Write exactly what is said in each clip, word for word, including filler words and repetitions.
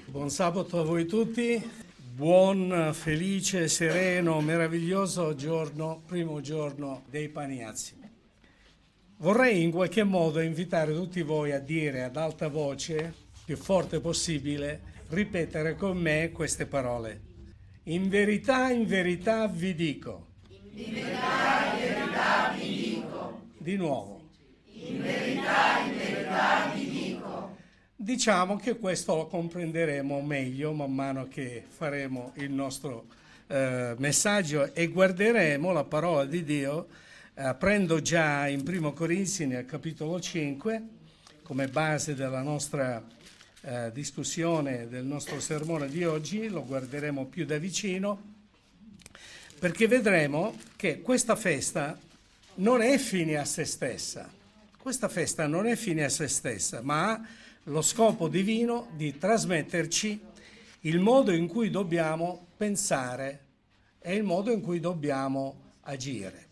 Buon sabato a voi tutti, buon, felice, sereno, meraviglioso giorno, primo giorno dei Paniazzi. Vorrei in qualche modo invitare tutti voi a dire ad alta voce, più forte possibile, ripetere con me queste parole. In verità, in verità vi dico. In verità, in verità vi dico. Di nuovo. In verità, in verità vi dico. Diciamo che questo lo comprenderemo meglio man mano che faremo il nostro eh, messaggio e guarderemo la parola di Dio. Eh, prendo già in Primo Corinzi nel capitolo cinque come base della nostra eh, discussione, del nostro sermone di oggi. Lo guarderemo più da vicino perché vedremo che questa festa non è fine a se stessa. Questa festa non è fine a se stessa, ma ha lo scopo divino di trasmetterci il modo in cui dobbiamo pensare e il modo in cui dobbiamo agire.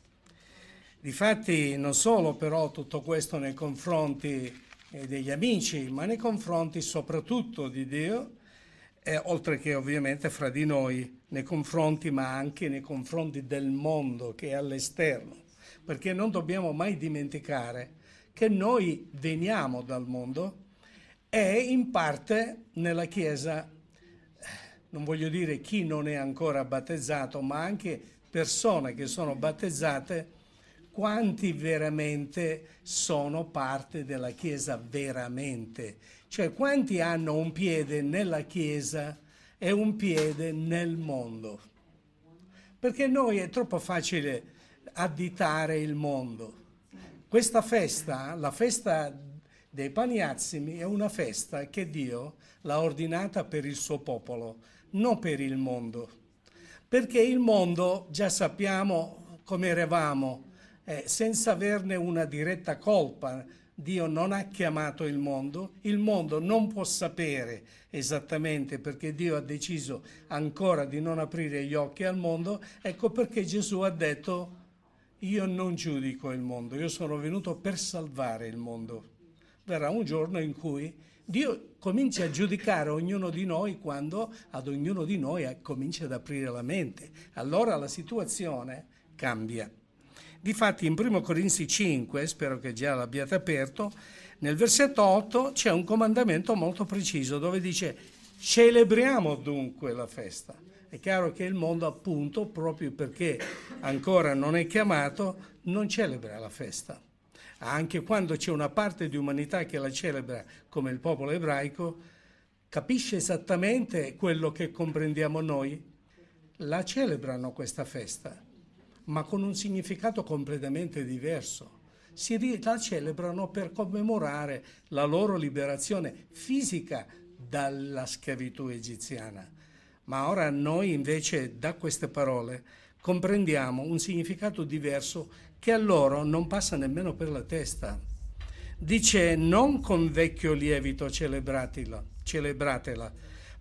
Difatti non solo però tutto questo nei confronti degli amici, ma nei confronti soprattutto di Dio, e oltre che ovviamente fra di noi, nei confronti ma anche nei confronti del mondo che è all'esterno, perché non dobbiamo mai dimenticare che noi veniamo dal mondo e in parte nella Chiesa, non voglio dire chi non è ancora battezzato, ma anche persone che sono battezzate, quanti veramente sono parte della Chiesa veramente? Cioè quanti hanno un piede nella Chiesa e un piede nel mondo? Perché noi è troppo facile additare il mondo. Questa festa, la festa dei Paniazzimi, è una festa che Dio l'ha ordinata per il suo popolo, non per il mondo. Perché il mondo, già sappiamo come eravamo, eh, senza averne una diretta colpa. Dio non ha chiamato il mondo, il mondo non può sapere esattamente perché Dio ha deciso ancora di non aprire gli occhi al mondo. Ecco perché Gesù ha detto: io non giudico il mondo, io sono venuto per salvare il mondo. Verrà un giorno in cui Dio comincia a giudicare ognuno di noi quando ad ognuno di noi comincia ad aprire la mente. Allora la situazione cambia. Difatti in Primo Corinzi cinque, spero che già l'abbiate aperto, nel versetto otto c'è un comandamento molto preciso dove dice: celebriamo dunque la festa. È chiaro che il mondo, appunto, proprio perché ancora non è chiamato, non celebra la festa. Anche quando c'è una parte di umanità che la celebra, come il popolo ebraico, capisce esattamente quello che comprendiamo noi. La celebrano questa festa, ma con un significato completamente diverso. Si la celebrano per commemorare la loro liberazione fisica dalla schiavitù egiziana. Ma ora noi invece da queste parole comprendiamo un significato diverso che a loro non passa nemmeno per la testa. Dice: non con vecchio lievito celebratela, celebratela,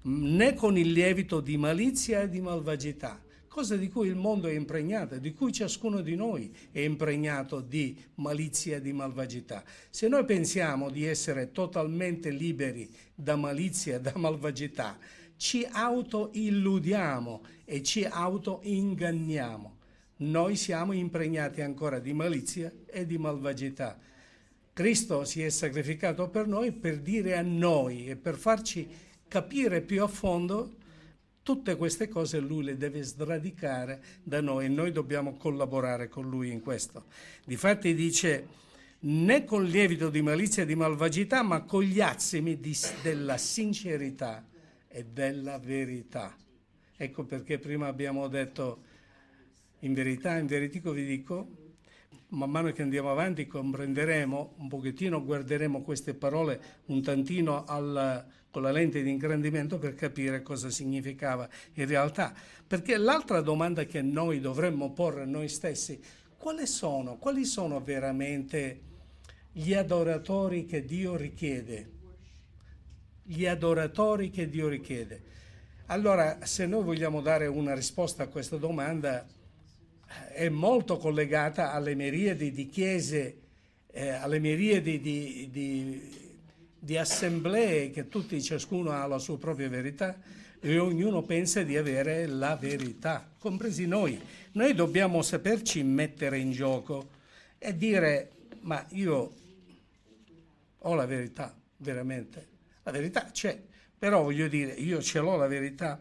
né con il lievito di malizia e di malvagità, cosa di cui il mondo è impregnato, di cui ciascuno di noi è impregnato di malizia e di malvagità. Se noi pensiamo di essere totalmente liberi da malizia e da malvagità, ci autoilludiamo e ci autoinganniamo. Noi siamo impregnati ancora di malizia e di malvagità. Cristo si è sacrificato per noi per dire a noi e per farci capire più a fondo tutte queste cose. Lui le deve sradicare da noi e noi dobbiamo collaborare con lui in questo. Difatti dice: né con lievito di malizia e di malvagità, ma con gli azimi di, della sincerità e della verità. Ecco perché prima abbiamo detto: in verità, in veritico vi dico. Man mano che andiamo avanti comprenderemo un pochettino, guarderemo queste parole un tantino al, con la lente di ingrandimento per capire cosa significava in realtà. Perché l'altra domanda che noi dovremmo porre a noi stessi: quali sono, quali sono veramente gli adoratori che Dio richiede? Gli adoratori che Dio richiede. Allora, se noi vogliamo dare una risposta a questa domanda, è molto collegata alle miriadi di chiese, eh, alle miriadi di, di, di assemblee che tutti, ciascuno ha la sua propria verità e ognuno pensa di avere la verità, compresi noi. Noi dobbiamo saperci mettere in gioco e dire: ma io ho la verità, veramente. La verità c'è, però voglio dire, io ce l'ho la verità.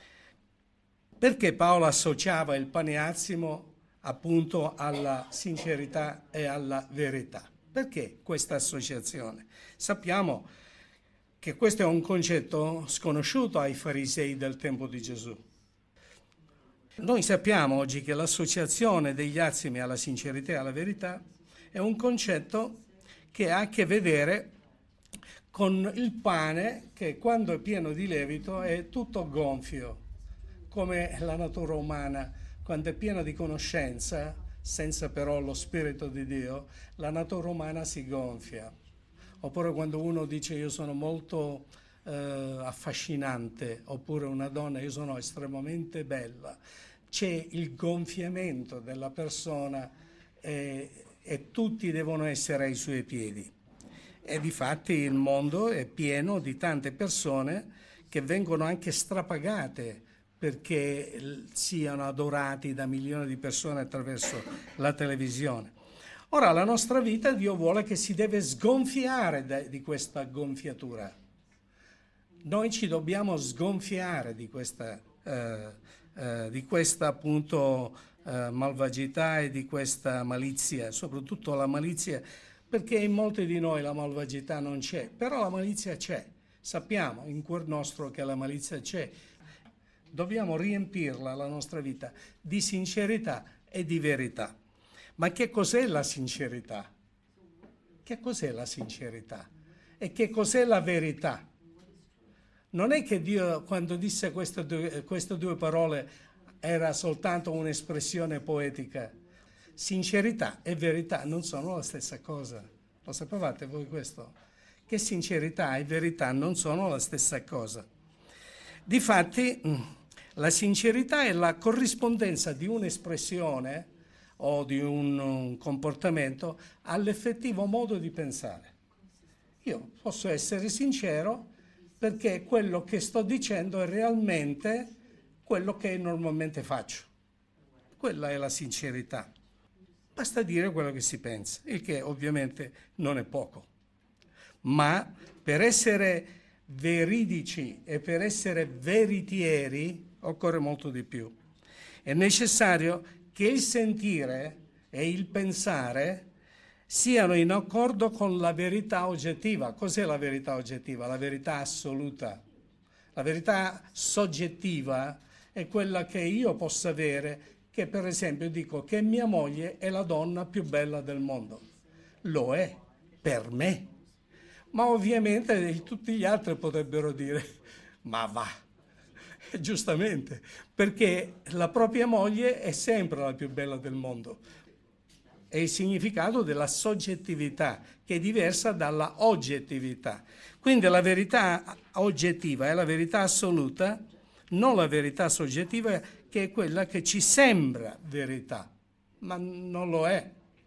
Perché Paolo associava il paneazimo appunto alla sincerità e alla verità? Perché questa associazione? Sappiamo che questo è un concetto sconosciuto ai farisei del tempo di Gesù. Noi sappiamo oggi che l'associazione degli azimi alla sincerità e alla verità è un concetto che ha a che vedere con il pane che quando è pieno di lievito è tutto gonfio, come la natura umana quando è piena di conoscenza, senza però lo Spirito di Dio, la natura umana si gonfia. Oppure quando uno dice io sono molto eh, affascinante, oppure una donna io sono estremamente bella, c'è il gonfiamento della persona e, e tutti devono essere ai suoi piedi. E difatti il mondo è pieno di tante persone che vengono anche strapagate perché siano adorati da milioni di persone attraverso la televisione. Ora, la nostra vita, Dio vuole che si deve sgonfiare di questa gonfiatura. Noi ci dobbiamo sgonfiare di questa, eh, eh, di questa appunto eh, malvagità e di questa malizia, soprattutto la malizia, perché in molti di noi la malvagità non c'è, però la malizia c'è. Sappiamo in cuor nostro che la malizia c'è. Dobbiamo riempirla, la nostra vita, di sincerità e di verità. Ma che cos'è la sincerità? Che cos'è la sincerità? E che cos'è la verità? Non è che Dio, quando disse queste due, queste due parole, era soltanto un'espressione poetica. Sincerità e verità non sono la stessa cosa. Lo sapevate voi questo? Che sincerità e verità non sono la stessa cosa. Difatti, la sincerità è la corrispondenza di un'espressione o di un, un comportamento all'effettivo modo di pensare. Io posso essere sincero perché quello che sto dicendo è realmente quello che normalmente faccio. Quella è la sincerità. Basta dire quello che si pensa, il che ovviamente non è poco. Ma per essere veridici e per essere veritieri occorre molto di più. È necessario che il sentire e il pensare siano in accordo con la verità oggettiva. Cos'è la verità oggettiva? La verità assoluta. La verità soggettiva è quella che io possa avere, che per esempio dico che mia moglie è la donna più bella del mondo. Lo è per me. Ma ovviamente tutti gli altri potrebbero dire, ma va, giustamente, perché la propria moglie è sempre la più bella del mondo. È il significato della soggettività, che è diversa dalla oggettività. Quindi la verità oggettiva è la verità assoluta, non la verità soggettiva, che è quella che ci sembra verità, ma non lo è.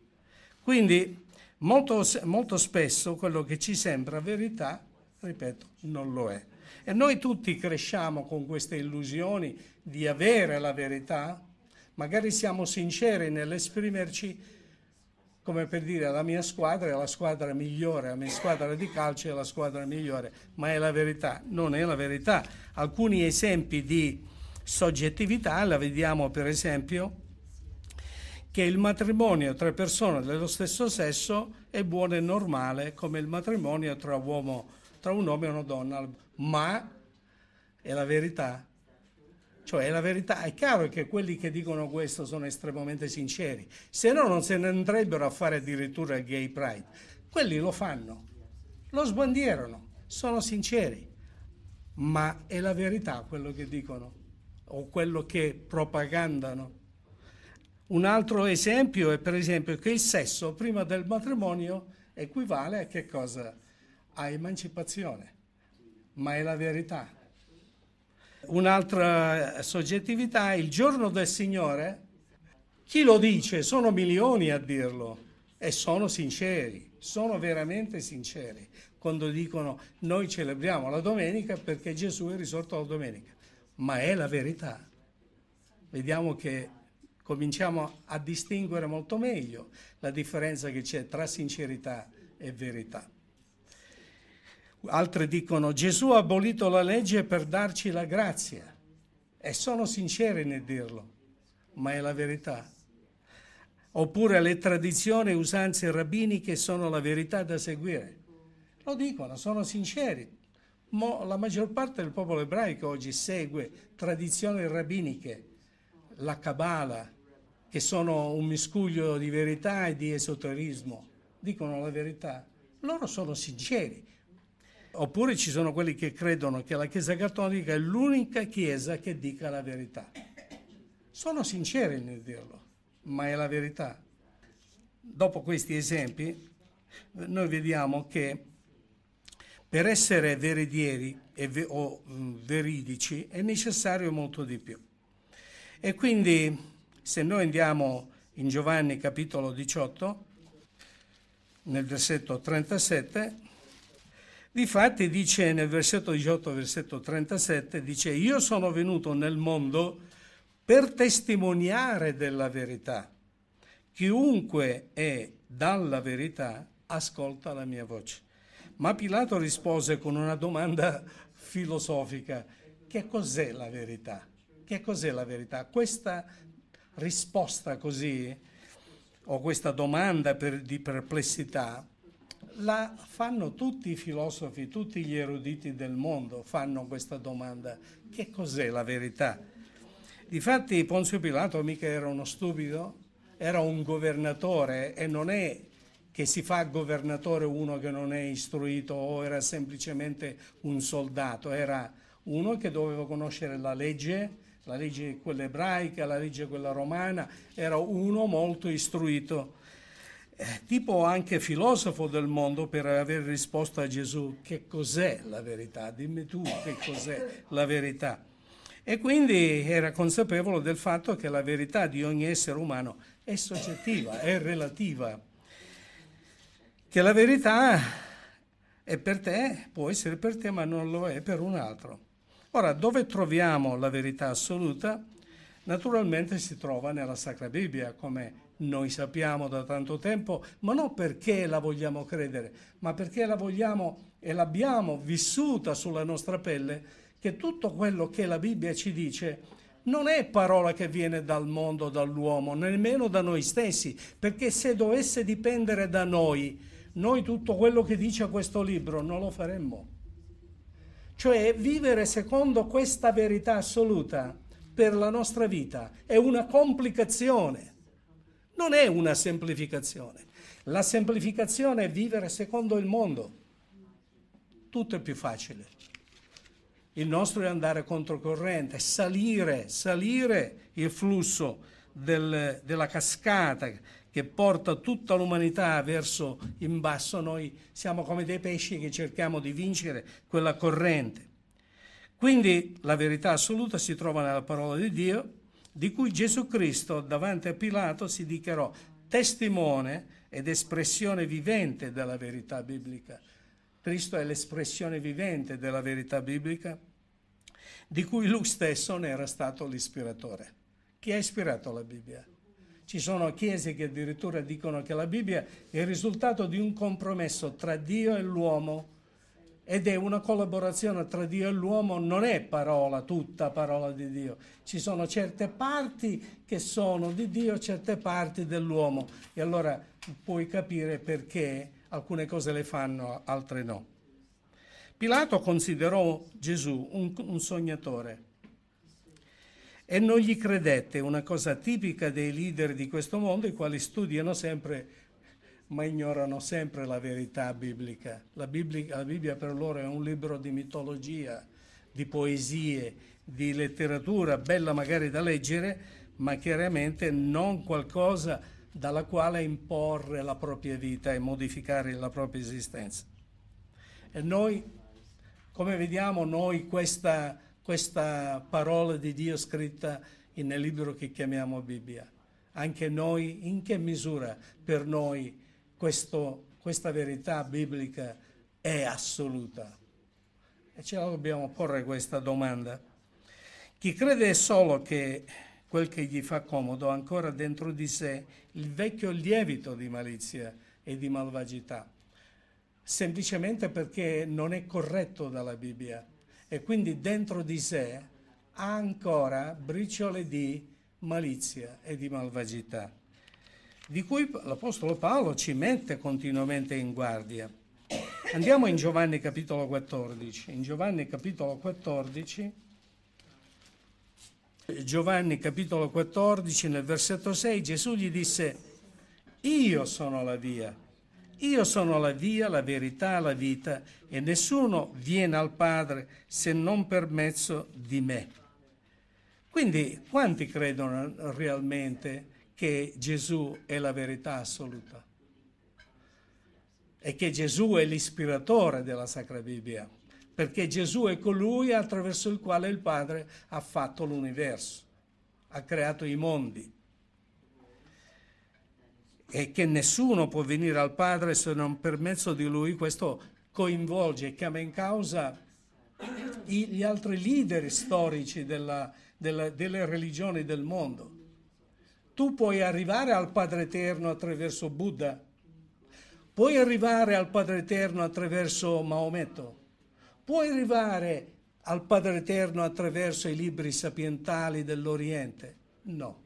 Quindi molto, molto spesso quello che ci sembra verità, ripeto, non lo è. E noi tutti cresciamo con queste illusioni di avere la verità, magari siamo sinceri nell'esprimerci, come per dire la mia squadra è la squadra migliore, la mia squadra di calcio è la squadra migliore, ma è la verità? Non è la verità. Alcuni esempi di soggettività la vediamo per esempio che il matrimonio tra persone dello stesso sesso è buono e normale come il matrimonio tra, uomo, tra un uomo e una donna, ma è la verità? Cioè è la verità, è chiaro che quelli che dicono questo sono estremamente sinceri, se no non se ne andrebbero a fare addirittura il gay pride. Quelli lo fanno, lo sbandierano, sono sinceri, ma è la verità quello che dicono o quello che propagandano. Un altro esempio è per esempio che il sesso prima del matrimonio equivale a che cosa? A emancipazione, ma è la verità. Un'altra soggettività, il giorno del Signore, chi lo dice? Sono milioni a dirlo e sono sinceri, sono veramente sinceri. quando dicono noi celebriamo la domenica perché Gesù è risorto la domenica, ma è la verità. Vediamo che cominciamo a distinguere molto meglio la differenza che c'è tra sincerità e verità. Altri dicono Gesù ha abolito la legge per darci la grazia, e sono sinceri nel dirlo, ma è la verità. Oppure le tradizioni e usanze rabbiniche sono la verità da seguire. Lo dicono, sono sinceri. Mo la maggior parte del popolo ebraico oggi segue tradizioni rabbiniche, la Kabbalah, che sono un miscuglio di verità e di esoterismo. Dicono la verità. Loro sono sinceri. Oppure ci sono quelli che credono che la Chiesa Cattolica è l'unica Chiesa che dica la verità. Sono sinceri nel dirlo, ma è la verità. Dopo questi esempi, noi vediamo che per essere veritieri e ve- o mh, veridici è necessario molto di più. E quindi, se noi andiamo in Giovanni capitolo diciotto, nel versetto trentasette, difatti dice nel versetto diciotto, versetto trentasette, dice io sono venuto nel mondo per testimoniare della verità. Chiunque è dalla verità ascolta la mia voce. Ma Pilato rispose con una domanda filosofica. Che cos'è la verità? Che cos'è la verità? Questa risposta così, o questa domanda per, di perplessità, la fanno tutti i filosofi, tutti gli eruditi del mondo fanno questa domanda. Che cos'è la verità? Difatti Ponzio Pilato mica era uno stupido, era un governatore, e non è che si fa governatore uno che non è istruito o era semplicemente un soldato, era uno che doveva conoscere la legge, la legge quella ebraica, la legge quella romana, era uno molto istruito. Eh, tipo anche filosofo del mondo per aver risposto a Gesù che cos'è la verità, dimmi tu che cos'è la verità. E quindi era consapevole del fatto che la verità di ogni essere umano è soggettiva, è relativa, che la verità è per te, può essere per te, ma non lo è per un altro. Ora, dove troviamo la verità assoluta? Naturalmente si trova nella Sacra Bibbia, come noi sappiamo da tanto tempo, ma non perché la vogliamo credere, ma perché la vogliamo e l'abbiamo vissuta sulla nostra pelle, che tutto quello che la Bibbia ci dice non è parola che viene dal mondo, dall'uomo, nemmeno da noi stessi, perché se dovesse dipendere da noi, noi tutto quello che dice questo libro non lo faremmo. Cioè vivere secondo questa verità assoluta per la nostra vita è una complicazione, non è una semplificazione. La semplificazione è vivere secondo il mondo. Tutto è più facile. Il nostro è andare controcorrente, salire, salire il flusso del, della cascata che porta tutta l'umanità verso in basso. Noi siamo come dei pesci che cerchiamo di vincere quella corrente. Quindi la verità assoluta si trova nella parola di Dio, di cui Gesù Cristo davanti a Pilato si dichiarò testimone ed espressione vivente della verità biblica. Cristo è l'espressione vivente della verità biblica, di cui lui stesso ne era stato l'ispiratore. Chi ha ispirato la Bibbia? Ci sono chiese che addirittura dicono che la Bibbia è il risultato di un compromesso tra Dio e l'uomo, ed è una collaborazione tra Dio e l'uomo, non è parola, tutta parola di Dio. Ci sono certe parti che sono di Dio, certe parti dell'uomo, e allora puoi capire perché alcune cose le fanno, altre no. Pilato considerò Gesù un, un sognatore e non gli credette, una cosa tipica dei leader di questo mondo, i quali studiano sempre ma ignorano sempre la verità biblica. La Bibbia, la Bibbia per loro è un libro di mitologia, di poesie, di letteratura, bella magari da leggere, ma chiaramente non qualcosa dalla quale imporre la propria vita e modificare la propria esistenza. E noi, come vediamo, noi questa, questa parola di Dio scritta nel libro che chiamiamo Bibbia, anche noi, in che misura per noi questo, questa verità biblica è assoluta? E ce la dobbiamo porre questa domanda. Chi crede solo che quel che gli fa comodo ha ancora dentro di sé il vecchio lievito di malizia e di malvagità, semplicemente perché non è corretto dalla Bibbia e quindi dentro di sé ha ancora briciole di malizia e di malvagità, di cui l'Apostolo Paolo ci mette continuamente in guardia. Andiamo in Giovanni capitolo quattordici. In Giovanni capitolo quattordici, Giovanni capitolo quattordici, nel versetto sei, Gesù gli disse: io sono la via, io sono la via, la verità, la vita, e nessuno viene al Padre se non per mezzo di me. Quindi quanti credono realmente che Gesù è la verità assoluta e che Gesù è l'ispiratore della Sacra Bibbia? Perché Gesù è colui attraverso il quale il Padre ha fatto l'universo, ha creato i mondi, e che nessuno può venire al Padre se non per mezzo di Lui. Questo coinvolge e chiama in causa gli altri leader storici della, della, delle religioni del mondo. Tu puoi arrivare al Padre Eterno attraverso Buddha, puoi arrivare al Padre Eterno attraverso Maometto, puoi arrivare al Padre Eterno attraverso i libri sapientali dell'Oriente? No.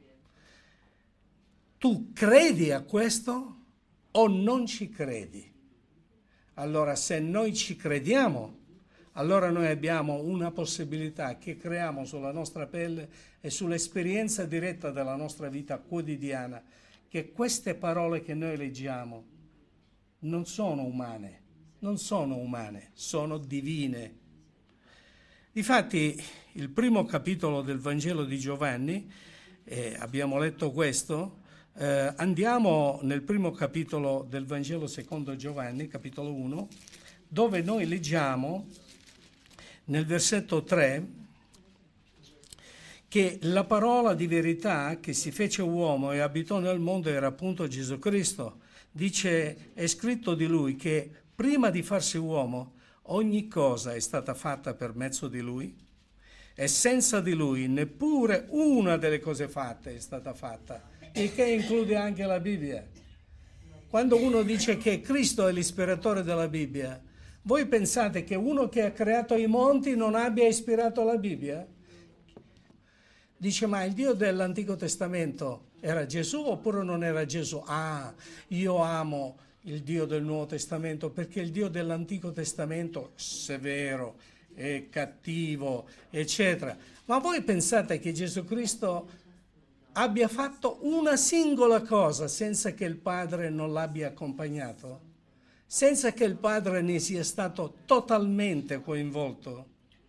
Tu credi a questo o non ci credi? Allora, se noi ci crediamo, allora noi abbiamo una possibilità che creiamo sulla nostra pelle e sull'esperienza diretta della nostra vita quotidiana, che queste parole che noi leggiamo non sono umane, non sono umane, sono divine. Difatti, il primo capitolo del Vangelo di Giovanni, eh, abbiamo letto questo, eh, andiamo nel primo capitolo del Vangelo secondo Giovanni, capitolo uno, dove noi leggiamo nel versetto tre che la parola di verità che si fece uomo e abitò nel mondo era appunto Gesù Cristo. Dice, è scritto di lui che prima di farsi uomo ogni cosa è stata fatta per mezzo di lui e senza di lui neppure una delle cose fatte è stata fatta, il che include anche la Bibbia. Quando uno dice che Cristo è l'ispiratore della Bibbia, voi pensate che uno che ha creato i monti non abbia ispirato la Bibbia? Dice, ma il Dio dell'Antico Testamento era Gesù oppure non era Gesù? Ah, io amo il Dio del Nuovo Testamento perché il Dio dell'Antico Testamento severo, è cattivo, eccetera. Ma voi pensate che Gesù Cristo abbia fatto una singola cosa senza che il Padre non l'abbia accompagnato? Senza che il Padre ne sia stato totalmente coinvolto?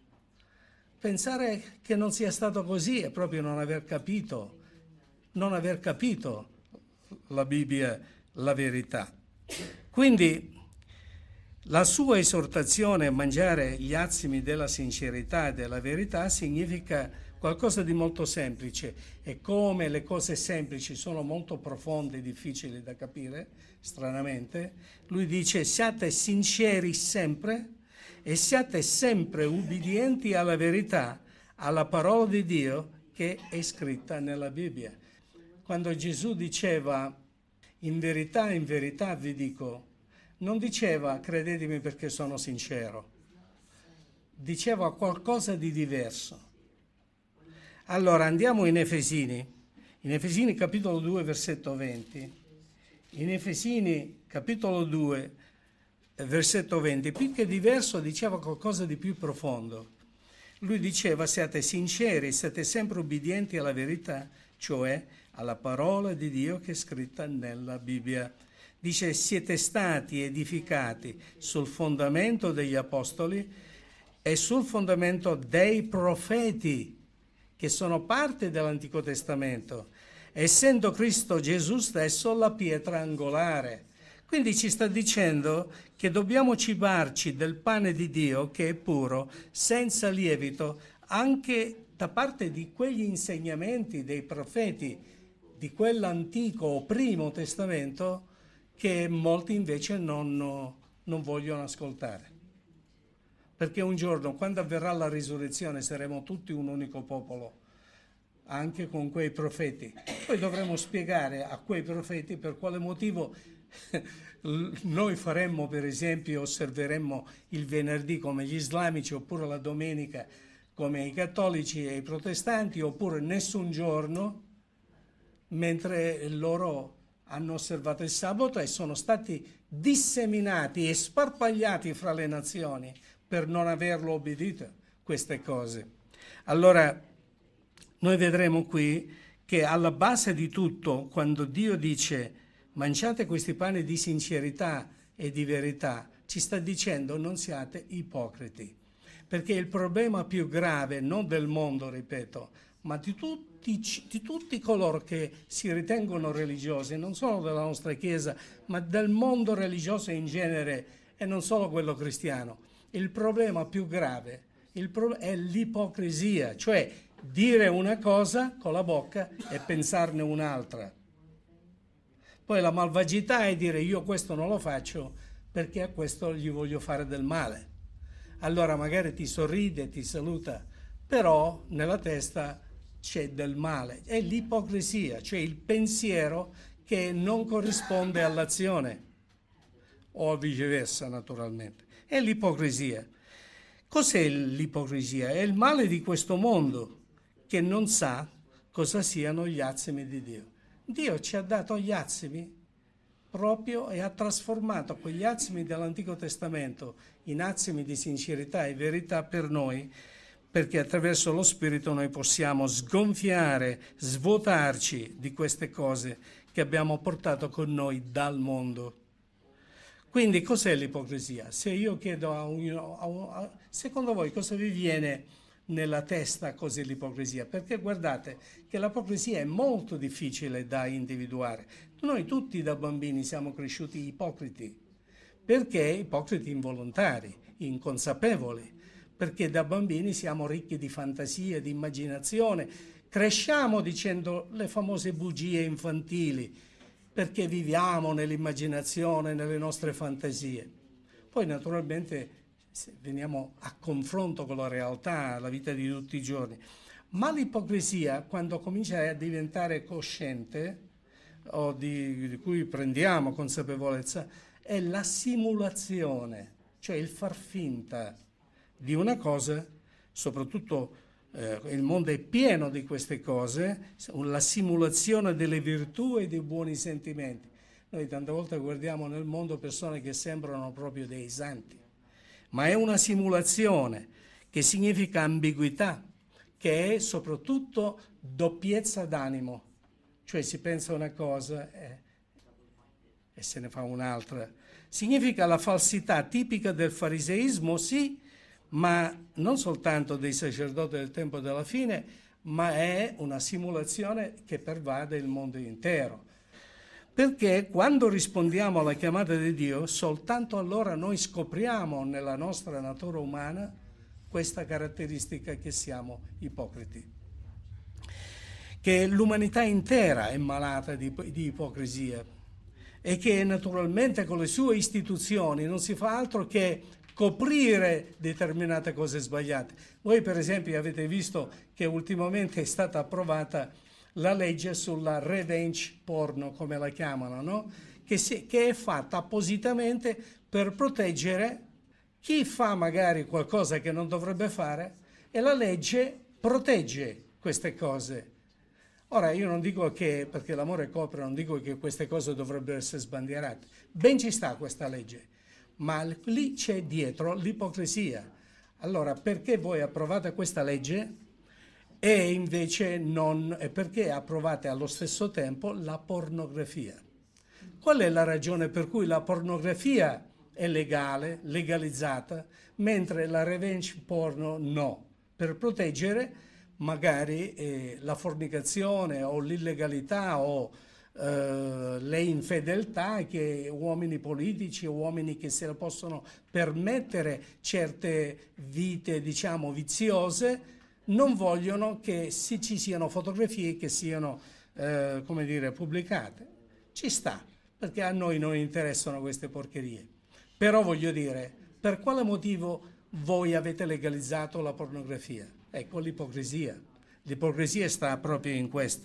Pensare che non sia stato così è proprio non aver capito, non aver capito la Bibbia, la verità. Quindi la sua esortazione a mangiare gli azimi della sincerità e della verità significa qualcosa di molto semplice, e come le cose semplici sono molto profonde e difficili da capire, stranamente, lui dice: siate sinceri sempre e siate sempre ubbidienti alla verità, alla parola di Dio che è scritta nella Bibbia. Quando Gesù diceva in verità, in verità vi dico, non diceva credetemi perché sono sincero, diceva qualcosa di diverso. Allora andiamo in Efesini, in Efesini capitolo due versetto venti, in Efesini capitolo due versetto venti, più che diverso diceva qualcosa di più profondo. Lui diceva siate sinceri, siate sempre ubbidienti alla verità, cioè alla parola di Dio che è scritta nella Bibbia. Dice siete stati edificati sul fondamento degli apostoli e sul fondamento dei profeti, che sono parte dell'Antico Testamento, essendo Cristo Gesù stesso la pietra angolare. Quindi ci sta dicendo che dobbiamo cibarci del pane di Dio che è puro, senza lievito, anche da parte di quegli insegnamenti dei profeti di quell'antico o primo testamento che molti invece non, non vogliono ascoltare. perché un giorno, quando avverrà la risurrezione, saremo tutti un unico popolo, anche con quei profeti. Poi dovremo spiegare a quei profeti per quale motivo noi faremmo, per esempio, osserveremmo il venerdì come gli islamici, oppure la domenica come i cattolici e i protestanti, oppure nessun giorno, mentre loro hanno osservato il sabato e sono stati disseminati e sparpagliati fra le nazioni per non averlo obbedito queste cose. Allora, noi vedremo qui che alla base di tutto, quando Dio dice mangiate questi pani di sincerità e di verità, ci sta dicendo non siate ipocriti, perché il problema più grave, non del mondo, ripeto, ma di tutti, di tutti coloro che si ritengono religiosi, non solo della nostra Chiesa, ma del mondo religioso in genere e non solo quello cristiano, il problema più grave il pro- è l'ipocrisia, cioè dire una cosa con la bocca e pensarne un'altra. Poi la malvagità è dire io questo non lo faccio perché a questo gli voglio fare del male. Allora magari ti sorride, ti saluta, però nella testa c'è del male. È l'ipocrisia, cioè il pensiero che non corrisponde all'azione, o viceversa naturalmente. È l'ipocrisia. Cos'è l'ipocrisia? È il male di questo mondo che non sa cosa siano gli azimi di Dio. Dio ci ha dato gli azimi proprio e ha trasformato quegli azimi dell'Antico Testamento in azimi di sincerità e verità per noi, perché attraverso lo Spirito noi possiamo sgonfiare, svuotarci di queste cose che abbiamo portato con noi dal mondo. Quindi cos'è l'ipocrisia? Se io chiedo a un, a un a, secondo voi cosa vi viene nella testa cos'è l'ipocrisia? Perché guardate che l'ipocrisia è molto difficile da individuare. Noi tutti da bambini siamo cresciuti ipocriti, perché ipocriti involontari, inconsapevoli, perché da bambini siamo ricchi di fantasia, di immaginazione, cresciamo dicendo le famose bugie infantili, perché viviamo nell'immaginazione, nelle nostre fantasie. Poi naturalmente veniamo a confronto con la realtà, la vita di tutti i giorni. Ma l'ipocrisia, quando comincia a diventare cosciente, o di, di cui prendiamo consapevolezza, è la simulazione, cioè il far finta di una cosa, soprattutto eh, il mondo è pieno di queste cose, la simulazione delle virtù e dei buoni sentimenti. Noi tante volte guardiamo nel mondo persone che sembrano proprio dei santi, ma è una simulazione che significa ambiguità, che è soprattutto doppiezza d'animo, cioè si pensa una cosa e, e se ne fa un'altra. Significa la falsità tipica del fariseismo, sì, ma non soltanto dei sacerdoti del tempo della fine, ma è una simulazione che pervade il mondo intero. Perché quando rispondiamo alla chiamata di Dio, soltanto allora noi scopriamo nella nostra natura umana questa caratteristica che siamo ipocriti. Che l'umanità intera è malata di, di ipocrisia e che naturalmente con le sue istituzioni non si fa altro che coprire determinate cose sbagliate. Voi per esempio avete visto che ultimamente è stata approvata la legge sulla revenge porno, come la chiamano, no? Che, si, che è fatta appositamente per proteggere chi fa magari qualcosa che non dovrebbe fare, e la legge protegge queste cose. Ora io non dico che, perché l'amore copre, non dico che queste cose dovrebbero essere sbandierate, ben ci sta questa legge, ma lì c'è dietro l'ipocrisia. Allora perché voi approvate questa legge e invece non, e perché approvate allo stesso tempo la pornografia? Qual è la ragione per cui la pornografia è legale, legalizzata, mentre la revenge porno no? Per proteggere magari eh, la fornicazione o l'illegalità o eh, le infedeltà che uomini politici, uomini che se la possono permettere certe vite, diciamo, viziose, non vogliono che si, ci siano fotografie che siano, eh, come dire, pubblicate. Ci sta, perché a noi non interessano queste porcherie. Però voglio dire, per quale motivo voi avete legalizzato la pornografia. Ecco l'ipocrisia. L'ipocrisia sta proprio in questo.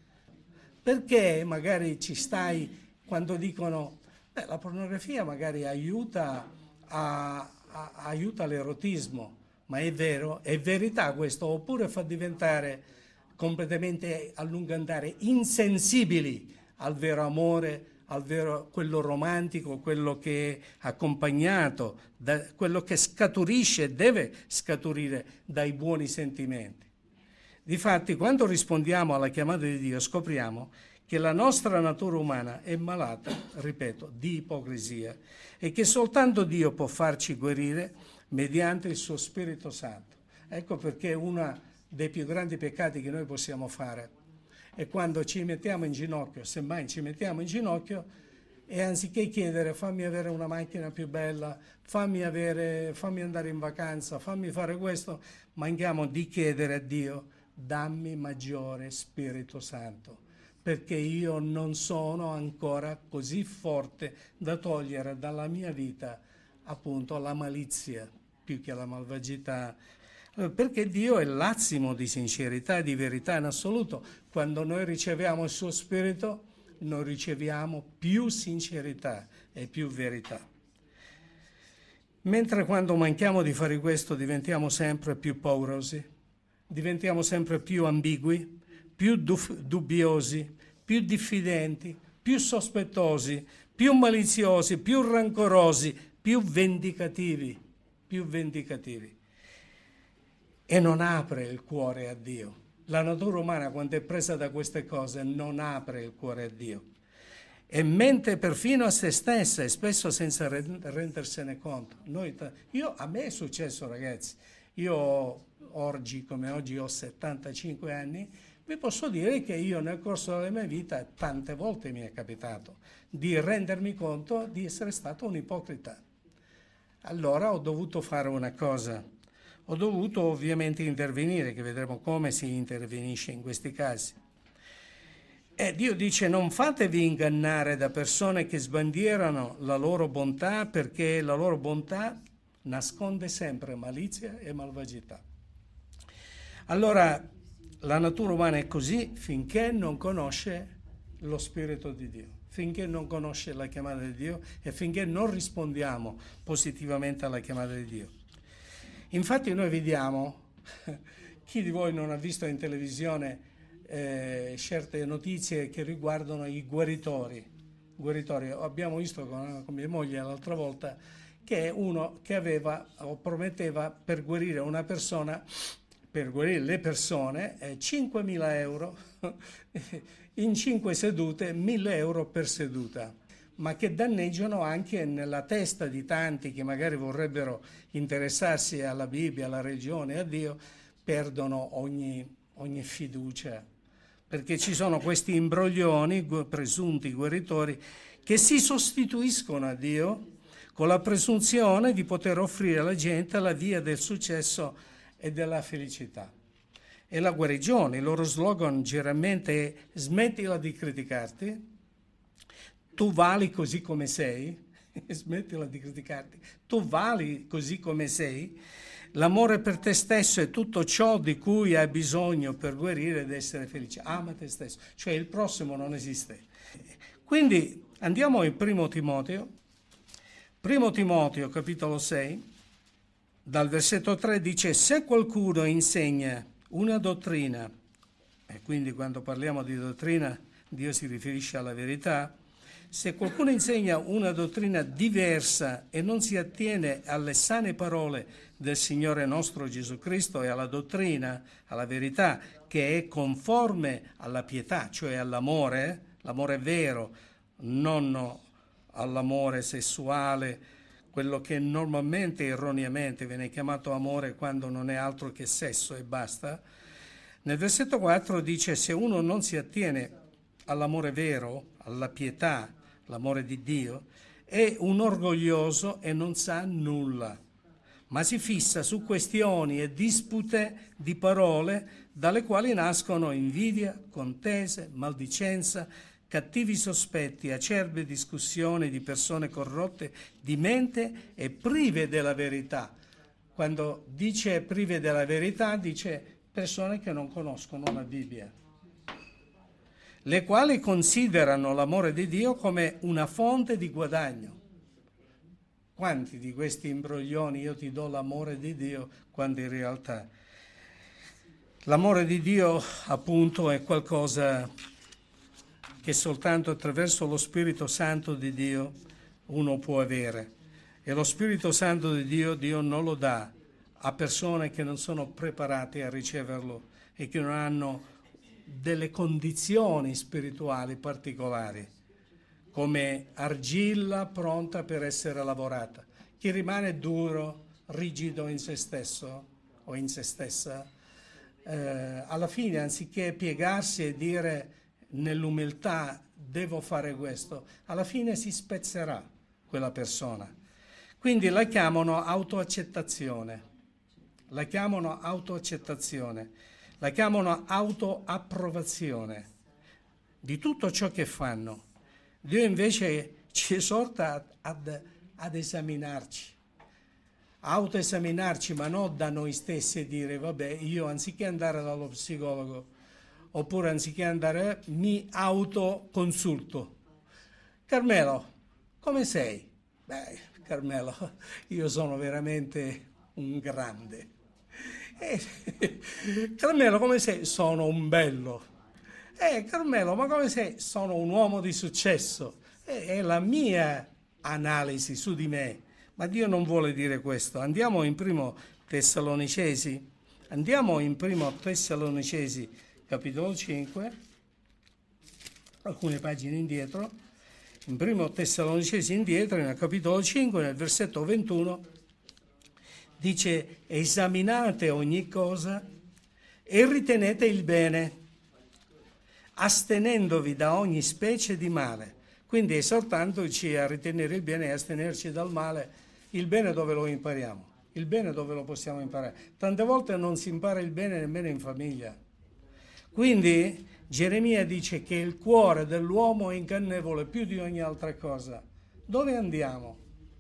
Perché magari ci stai quando dicono beh, la pornografia magari aiuta, a, a, aiuta l'erotismo, ma è vero? È verità questo? Oppure fa diventare completamente a lungo andare insensibili al vero amore, al vero, quello romantico, quello che è accompagnato, da, quello che scaturisce, deve scaturire dai buoni sentimenti. Difatti, quando rispondiamo alla chiamata di Dio, scopriamo che la nostra natura umana è malata, ripeto, di ipocrisia e che soltanto Dio può farci guarire mediante il suo Spirito Santo. Ecco perché uno dei più grandi peccati che noi possiamo fare è quando ci mettiamo in ginocchio, semmai ci mettiamo in ginocchio e anziché chiedere fammi avere una macchina più bella, fammi, avere, fammi andare in vacanza, fammi fare questo, manchiamo di chiedere a Dio dammi maggiore Spirito Santo, perché io non sono ancora così forte da togliere dalla mia vita appunto la malizia più che la malvagità, perché Dio è l'assimo di sincerità e di verità in assoluto. Quando noi riceviamo il suo Spirito, noi riceviamo più sincerità e più verità. Mentre quando manchiamo di fare questo diventiamo sempre più paurosi, diventiamo sempre più ambigui, più dubbiosi, più diffidenti, più sospettosi, più maliziosi, più rancorosi, più vendicativi, più vendicativi. E non apre il cuore a Dio. La natura umana, quando è presa da queste cose, non apre il cuore a Dio. E mente perfino a se stessa, e spesso senza rendersene conto. Noi, io, a me è successo, ragazzi. Io oggi, come oggi, ho settantacinque anni, vi posso dire che io nel corso della mia vita tante volte mi è capitato di rendermi conto di essere stato un ipocrita. Allora ho dovuto fare una cosa. Ho dovuto ovviamente intervenire, che vedremo come si intervenisce in questi casi. E Dio dice non fatevi ingannare da persone che sbandierano la loro bontà, perché la loro bontà nasconde sempre malizia e malvagità. Allora la natura umana è così finché non conosce lo Spirito di Dio, finché non conosce la chiamata di Dio e finché non rispondiamo positivamente alla chiamata di Dio. Infatti noi vediamo, chi di voi non ha visto in televisione eh, certe notizie che riguardano i guaritori, guaritori. Abbiamo visto con, con mia moglie l'altra volta che uno che aveva o prometteva per guarire una persona, per guarire le persone, eh, cinquemila euro in cinque sedute, mille euro per seduta, ma che danneggiano anche nella testa di tanti che magari vorrebbero interessarsi alla Bibbia, alla religione, a Dio, perdono ogni, ogni fiducia, perché ci sono questi imbroglioni, presunti guaritori, che si sostituiscono a Dio con la presunzione di poter offrire alla gente la via del successo e della felicità. E la guarigione, il loro slogan generalmente è smettila di criticarti, tu vali così come sei, smettila di criticarti, tu vali così come sei, l'amore per te stesso è tutto ciò di cui hai bisogno per guarire ed essere felice, ama te stesso, cioè il prossimo non esiste. Quindi andiamo in primo Timoteo, primo Timoteo capitolo sei, dal versetto tre dice se qualcuno insegna una dottrina, e quindi quando parliamo di dottrina Dio si riferisce alla verità, se qualcuno insegna una dottrina diversa e non si attiene alle sane parole del Signore nostro Gesù Cristo e alla dottrina, alla verità, che è conforme alla pietà, cioè all'amore, l'amore vero, non all'amore sessuale, quello che normalmente erroneamente viene chiamato amore quando non è altro che sesso e basta. Nel versetto quattro dice se uno non si attiene all'amore vero, alla pietà, l'amore di Dio, è un orgoglioso e non sa nulla, ma si fissa su questioni e dispute di parole dalle quali nascono invidia, contese, maldicenza, cattivi sospetti, acerbe discussioni di persone corrotte di mente e prive della verità. Quando dice prive della verità, dice persone che non conoscono la Bibbia, le quali considerano l'amore di Dio come una fonte di guadagno. Quanti di questi imbroglioni io ti do l'amore di Dio, quando in realtà l'amore di Dio appunto è qualcosa che soltanto attraverso lo Spirito Santo di Dio uno può avere. E lo Spirito Santo di Dio, Dio non lo dà a persone che non sono preparate a riceverlo e che non hanno delle condizioni spirituali particolari, come argilla pronta per essere lavorata. Chi rimane duro, rigido in se stesso o in se stessa, eh, alla fine, anziché piegarsi e dire nell'umiltà devo fare questo, alla fine si spezzerà quella persona. Quindi la chiamano autoaccettazione, la chiamano autoaccettazione, la chiamano autoapprovazione di tutto ciò che fanno. Dio invece ci esorta ad, ad esaminarci, autoesaminarci, ma non da noi stessi e dire vabbè, io anziché andare dallo psicologo oppure anziché andare mi autoconsulto. Carmelo, come sei? Beh, Carmelo, io sono veramente un grande. Eh, Carmelo, come sei? Sono un bello. Eh, Carmelo, ma come sei? Sono un uomo di successo. Eh, è la mia analisi su di me. Ma Dio non vuole dire questo. Andiamo in primo Tessalonicesi. Andiamo in primo Tessalonicesi, capitolo cinque, alcune pagine indietro. In primo Tessalonicesi indietro, nel capitolo cinque, nel versetto ventuno, dice: esaminate ogni cosa e ritenete il bene, astenendovi da ogni specie di male. Quindi esortandoci a ritenere il bene e astenerci dal male. Il bene dove lo impariamo? Il bene dove lo possiamo imparare? Tante volte non si impara il bene nemmeno in famiglia. Quindi Geremia dice che il cuore dell'uomo è ingannevole più di ogni altra cosa. Dove andiamo?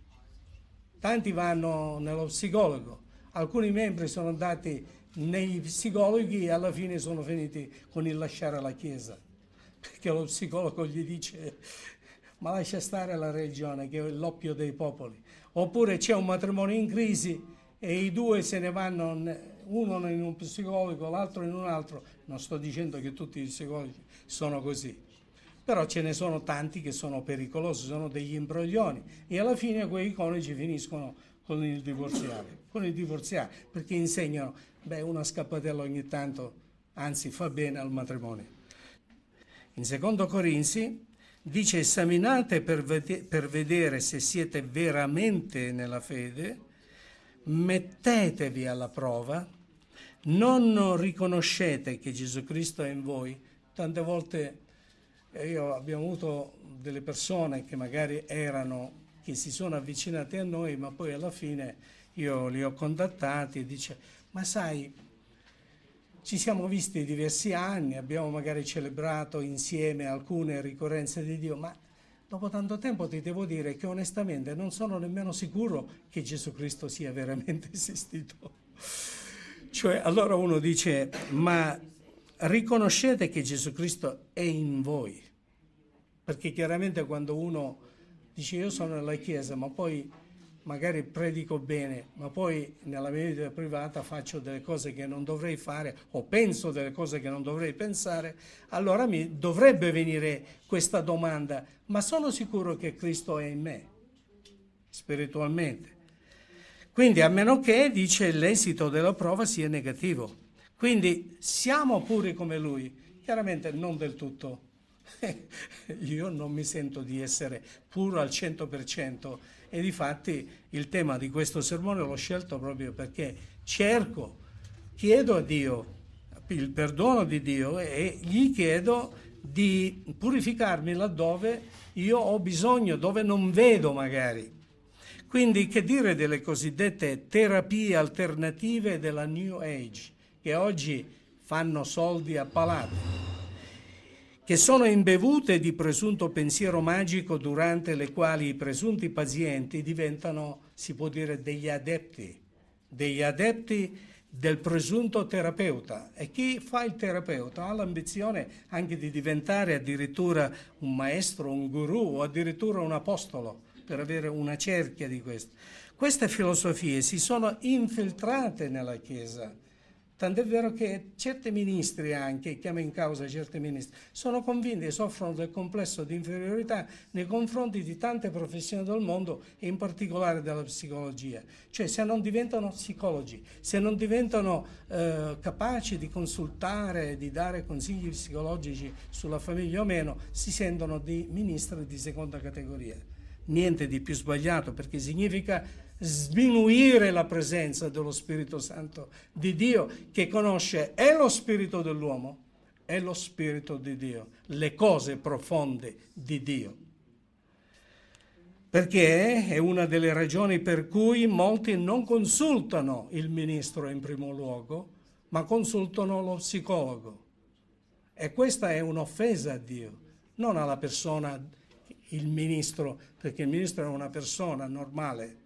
Tanti vanno nello psicologo, alcuni membri sono andati nei psicologi e alla fine sono finiti con il lasciare la Chiesa, perché lo psicologo gli dice ma lascia stare la religione che è l'oppio dei popoli. Oppure c'è un matrimonio in crisi e i due se ne vanno, uno in un psicologo, l'altro in un altro. Non sto dicendo che tutti i psicologi sono così, però ce ne sono tanti che sono pericolosi, sono degli imbroglioni e alla fine quei coniugi finiscono con il divorziare, con il divorziare perché insegnano, beh, una scappatella ogni tanto, anzi fa bene al matrimonio. In secondo Corinzi dice: esaminate per, ved- per vedere se siete veramente nella fede, mettetevi alla prova, non riconoscete che Gesù Cristo è in voi. Tante volte io abbiamo avuto delle persone che magari erano, che si sono avvicinate a noi, ma poi alla fine io li ho contattati e dice: ma sai, ci siamo visti diversi anni, abbiamo magari celebrato insieme alcune ricorrenze di Dio, ma dopo tanto tempo ti devo dire che onestamente non sono nemmeno sicuro che Gesù Cristo sia veramente esistito. Cioè, allora uno dice: ma riconoscete che Gesù Cristo è in voi? Perché chiaramente quando uno dice io sono nella Chiesa, ma poi magari predico bene, ma poi nella mia vita privata faccio delle cose che non dovrei fare o penso delle cose che non dovrei pensare, allora mi dovrebbe venire questa domanda: ma sono sicuro che Cristo è in me spiritualmente? Quindi a meno che, dice, l'esito della prova sia negativo. Quindi siamo puri come Lui, chiaramente non del tutto. Io non mi sento di essere puro al cento per cento e difatti il tema di questo sermone l'ho scelto proprio perché cerco, chiedo a Dio il perdono di Dio e gli chiedo di purificarmi laddove io ho bisogno, dove non vedo magari. Quindi che dire delle cosiddette terapie alternative della New Age, che oggi fanno soldi a palate, che sono imbevute di presunto pensiero magico durante le quali i presunti pazienti diventano, si può dire, degli adepti degli adepti del presunto terapeuta. E chi fa il terapeuta ha l'ambizione anche di diventare addirittura un maestro, un guru o addirittura un apostolo, per avere una cerchia di questo. Queste filosofie si sono infiltrate nella Chiesa, tant'è vero che certi ministri anche, chiamo in causa certi ministri, sono convinti e soffrono del complesso di inferiorità nei confronti di tante professioni del mondo e in particolare della psicologia. Cioè se non diventano psicologi, se non diventano eh, capaci di consultare, di dare consigli psicologici sulla famiglia o meno, si sentono di ministri di seconda categoria. Niente di più sbagliato, perché significa sminuire la presenza dello Spirito Santo di Dio, che conosce e lo spirito dell'uomo e lo spirito di Dio, le cose profonde di Dio. Perché è una delle ragioni per cui molti non consultano il ministro in primo luogo, ma consultano lo psicologo. E questa è un'offesa a Dio, non alla persona, il ministro, perché il ministro è una persona normale.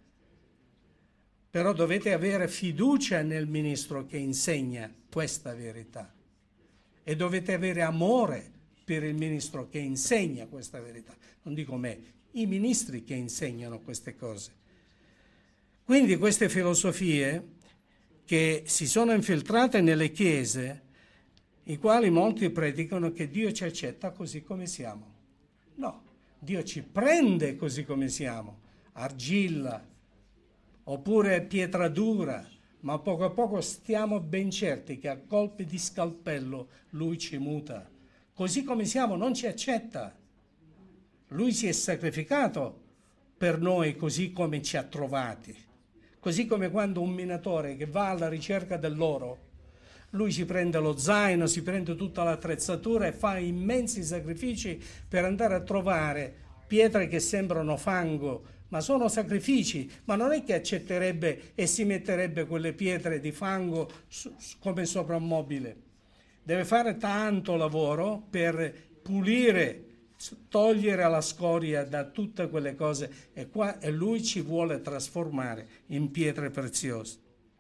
Però dovete avere fiducia nel ministro che insegna questa verità e dovete avere amore per il ministro che insegna questa verità. Non dico me, i ministri che insegnano queste cose. Quindi queste filosofie che si sono infiltrate nelle chiese, i quali molti predicano che Dio ci accetta così come siamo. No, Dio ci prende così come siamo, argilla, oppure pietra dura, ma poco a poco stiamo ben certi che a colpi di scalpello Lui ci muta. Così come siamo non ci accetta. Lui si è sacrificato per noi così come ci ha trovati. Così come quando un minatore che va alla ricerca dell'oro, lui si prende lo zaino, si prende tutta l'attrezzatura e fa immensi sacrifici per andare a trovare pietre che sembrano fango, ma sono sacrifici, ma non è che accetterebbe e si metterebbe quelle pietre di fango su, come soprammobile. Deve fare tanto lavoro per pulire, togliere la scoria da tutte quelle cose e, qua, e lui ci vuole trasformare in pietre preziose.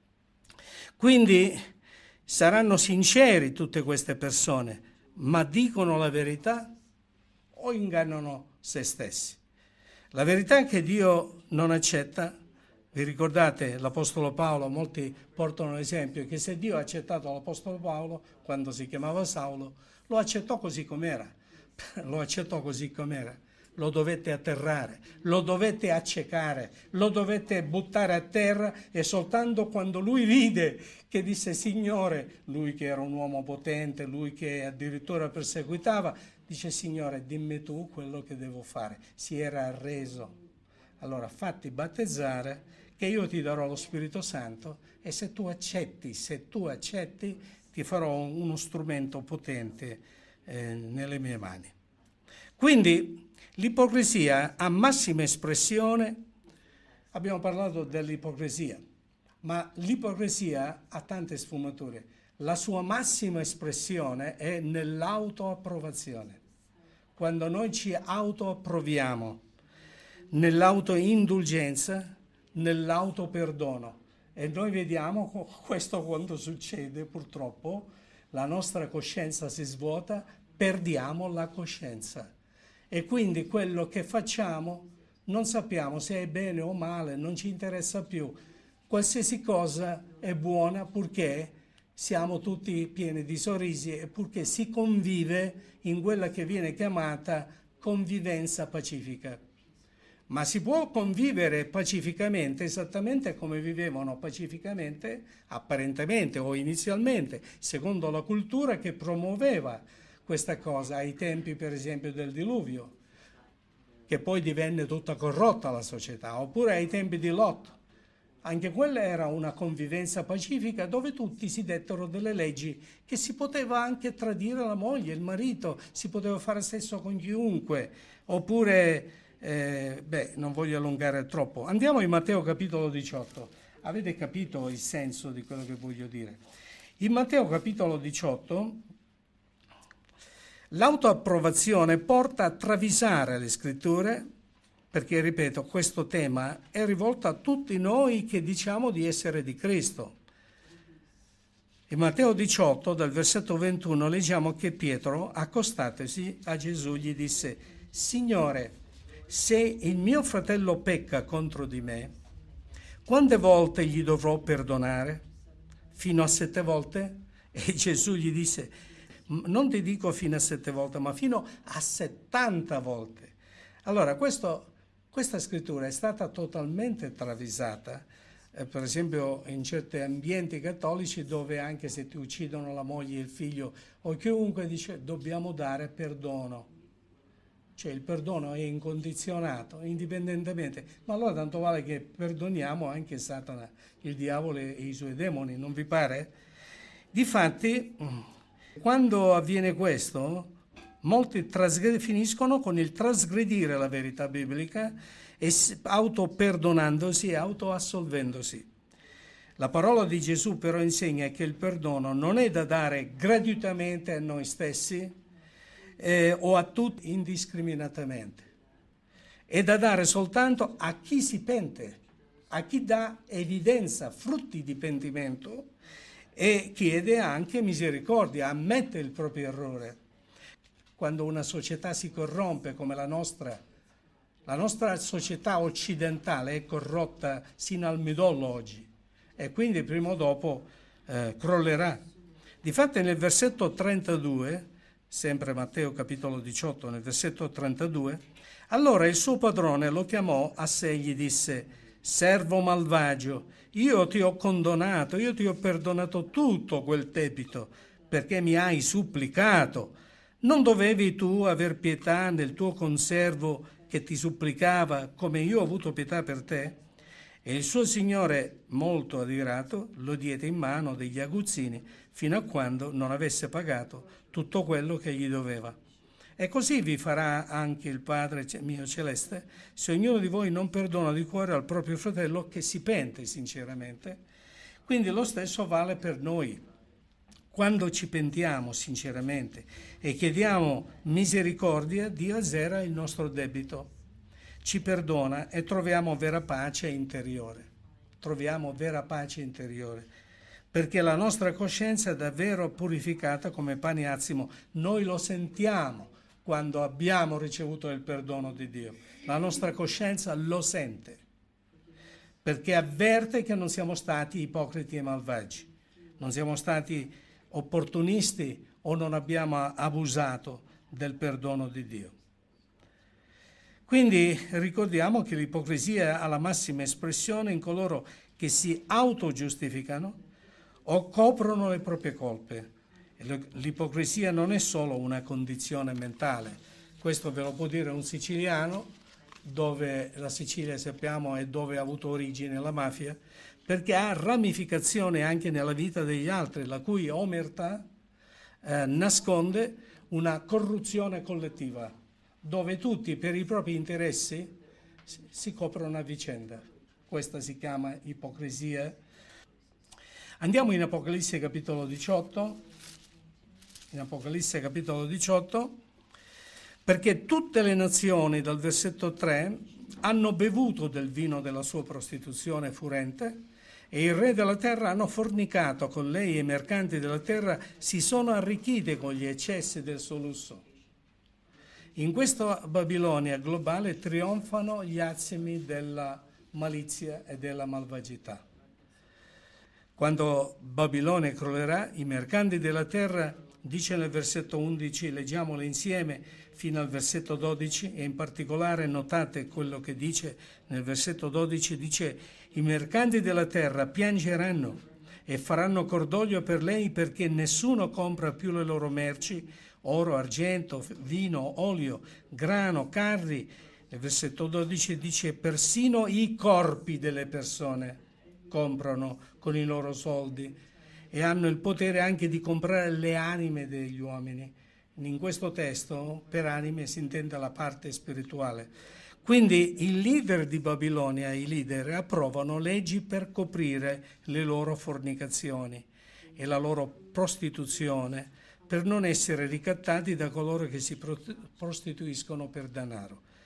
Quindi saranno sinceri tutte queste persone, ma dicono la verità o ingannano se stessi. La verità è che Dio non accetta. Vi ricordate l'Apostolo Paolo? Molti portano l'esempio che se Dio ha accettato l'Apostolo Paolo, quando si chiamava Saulo, lo accettò così com'era. Lo accettò così com'era. Lo dovette atterrare, lo dovette accecare, lo dovette buttare a terra e soltanto quando lui vide che disse Signore, lui che era un uomo potente, lui che addirittura perseguitava, dice Signore dimmi tu quello che devo fare. Si era arreso. Allora fatti battezzare che io ti darò lo Spirito Santo e se tu accetti, se tu accetti ti farò uno strumento potente eh, nelle mie mani. Quindi l'ipocrisia ha massima espressione, abbiamo parlato dell'ipocrisia, ma l'ipocrisia ha tante sfumature. La sua massima espressione è nell'autoapprovazione. Quando noi ci autoapproviamo, nell'autoindulgenza, nell'autoperdono. E noi vediamo questo quando succede, purtroppo, la nostra coscienza si svuota, perdiamo la coscienza. E quindi quello che facciamo non sappiamo se è bene o male, non ci interessa più. Qualsiasi cosa è buona purché siamo tutti pieni di sorrisi e purché si convive in quella che viene chiamata convivenza pacifica. Ma si può convivere pacificamente esattamente come vivevano pacificamente, apparentemente o inizialmente, secondo la cultura che promuoveva questa cosa ai tempi per esempio del diluvio, che poi divenne tutta corrotta la società, oppure ai tempi di Lot. Anche quella era una convivenza pacifica dove tutti si dettero delle leggi che si poteva anche tradire la moglie, il marito, si poteva fare sesso con chiunque, oppure, eh, beh, non voglio allungare troppo. Andiamo in Matteo capitolo diciotto. Avete capito il senso di quello che voglio dire? In Matteo capitolo diciotto l'autoapprovazione porta a travisare le scritture perché, ripeto, questo tema è rivolto a tutti noi che diciamo di essere di Cristo. In Matteo diciotto, dal versetto ventuno, leggiamo che Pietro, accostatosi a Gesù, gli disse: Signore, se il mio fratello pecca contro di me, quante volte gli dovrò perdonare? Fino a sette volte? E Gesù gli disse: non ti dico fino a sette volte, ma fino a settanta volte. Allora, questo, questa scrittura è stata totalmente travisata, eh, per esempio in certi ambienti cattolici, dove anche se ti uccidono la moglie, il figlio o chiunque, dice dobbiamo dare perdono. Cioè il perdono è incondizionato, indipendentemente. Ma allora tanto vale che perdoniamo anche Satana, il diavolo e i suoi demoni, non vi pare? Difatti, quando avviene questo, molti trasgre- finiscono con il trasgredire la verità biblica e autoperdonandosi e autoassolvendosi. La parola di Gesù però insegna che il perdono non è da dare gratuitamente a noi stessi, Eh, o a tutti indiscriminatamente. È da dare soltanto a chi si pente, a chi dà evidenza, frutti di pentimento, e chiede anche misericordia, ammette il proprio errore. Quando una società si corrompe come la nostra, la nostra società occidentale è corrotta sino al midollo oggi, e quindi prima o dopo eh, crollerà. Difatti nel versetto trentadue, sempre Matteo capitolo diciotto, nel versetto trentadue, allora il suo padrone lo chiamò a sé e gli disse: servo malvagio, io ti ho condonato, io ti ho perdonato tutto quel debito, perché mi hai supplicato. Non dovevi tu aver pietà del tuo conservo che ti supplicava, come io ho avuto pietà per te? E il suo signore, molto adirato, lo diede in mano degli aguzzini fino a quando non avesse pagato tutto quello che gli doveva. E così vi farà anche il Padre mio celeste, se ognuno di voi non perdona di cuore al proprio fratello che si pente sinceramente. Quindi lo stesso vale per noi. Quando ci pentiamo sinceramente e chiediamo misericordia, Dio azzera il nostro debito, ci perdona e troviamo vera pace interiore. Troviamo vera pace interiore, perché la nostra coscienza è davvero purificata come pane azimo. Noi lo sentiamo quando abbiamo ricevuto il perdono di Dio. La nostra coscienza lo sente, perché avverte che non siamo stati ipocriti e malvagi, non siamo stati opportunisti o non abbiamo abusato del perdono di Dio. Quindi ricordiamo che l'ipocrisia ha la massima espressione in coloro che si autogiustificano o coprono le proprie colpe. L'ipocrisia non è solo una condizione mentale, questo ve lo può dire un siciliano, dove la Sicilia sappiamo è dove ha avuto origine la mafia, perché ha ramificazione anche nella vita degli altri, la cui omertà eh, nasconde una corruzione collettiva, dove tutti per i propri interessi si coprono a vicenda. Questa si chiama ipocrisia. Andiamo in Apocalisse capitolo diciotto, in Apocalisse capitolo diciotto, perché tutte le nazioni, dal versetto tre, hanno bevuto del vino della sua prostituzione furente, e il re della terra hanno fornicato con lei, e i mercanti della terra si sono arricchiti con gli eccessi del suo lusso. In questa Babilonia globale trionfano gli azimi della malizia e della malvagità. Quando Babilonia crollerà, i mercanti della terra, dice nel versetto undici, leggiamolo insieme fino al versetto dodici, e in particolare notate quello che dice nel versetto dodici, dice: i mercanti della terra piangeranno e faranno cordoglio per lei, perché nessuno compra più le loro merci, oro, argento, vino, olio, grano, carri. Nel versetto dodici dice: persino i corpi delle persone comprano con i loro soldi, e hanno il potere anche di comprare le anime degli uomini. In questo testo per anime si intende la parte spirituale. Quindi i leader di Babilonia, i leader, approvano leggi per coprire le loro fornicazioni e la loro prostituzione, per non essere ricattati da coloro che si prostituiscono per denaro.